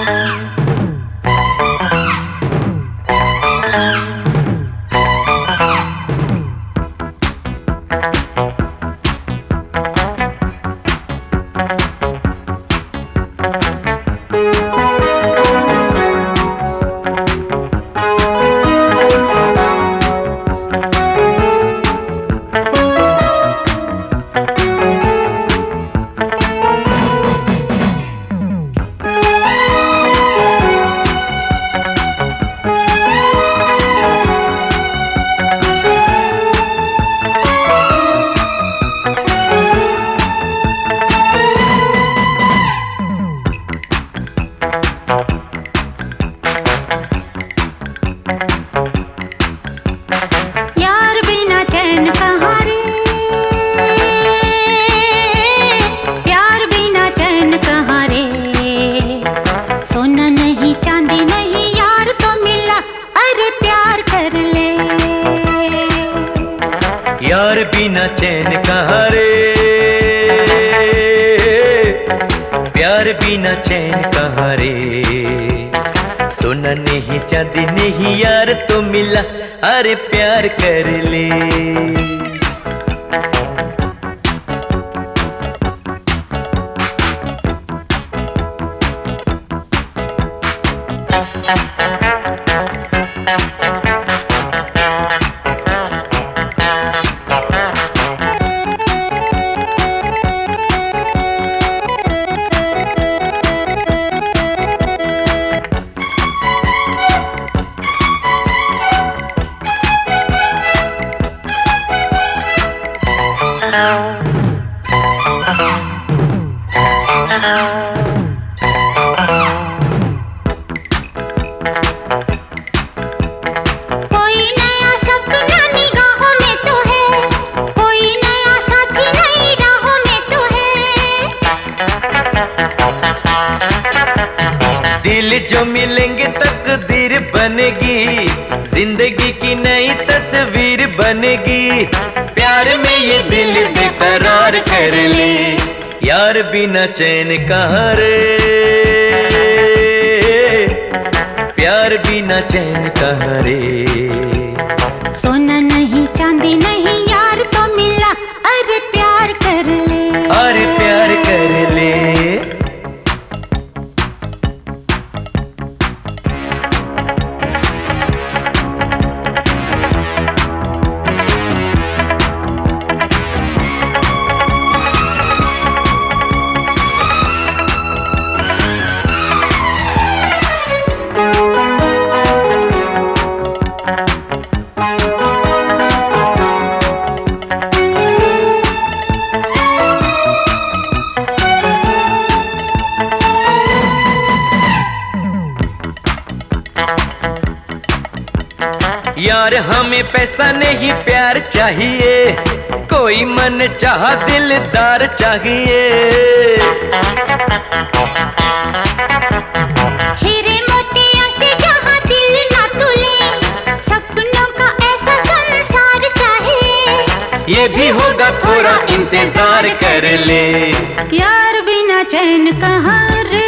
यार बिना चैन कहाँ रे, प्यार बिना चैन कहाँ रे। सोना नहीं चांदी नहीं यार तो मिला, अरे प्यार कर ले। यार बिना चैन कहाँ रे, प्यार बिना चैन कहाँ रे। सोना नहीं चांदी नहीं यार तो मिला, अरे प्यार कर ले। कोई नया सपना निगाहों में तो है, कोई नया साथी नई राहों में तो है। दिल जो मिलेंगे तकदीर बनेगी, जिंदगी की नई तस्वीर बनेगी। प्यार में ये दिल बेकरार कर ले। यार बिना चैन कहाँ रे, प्यार बिना चैन कहाँ रे। सोना नहीं चांदी नहीं यार तो मिला, अरे प्यार कर ले। अरे प्यार कर ले। यार हमें पैसा नहीं प्यार चाहिए, कोई मन चाहा दिलदार चाहिए। हीरे मोतियों से जहाँ दिल ना तुले, सपनों का ऐसा संसार चाहिए। ये भी होगा थोड़ा इंतजार कर ले। यार बिना चैन कहाँ रे,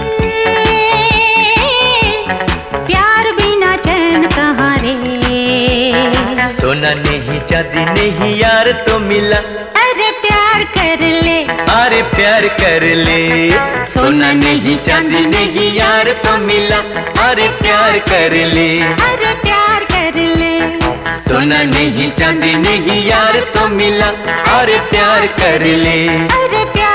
प्यार बिना चैन कहाँ रे। सोना नहीं चांदी नहीं यार तो मिला, अरे प्यार कर ले। अरे प्यार कर ले। सोना नहीं चांदी नहीं यार तो मिला, अरे प्यार कर ले। अरे प्यार कर ले। सोना नहीं चांदी नहीं यार तो मिला, अरे प्यार कर ले। अरे प्यार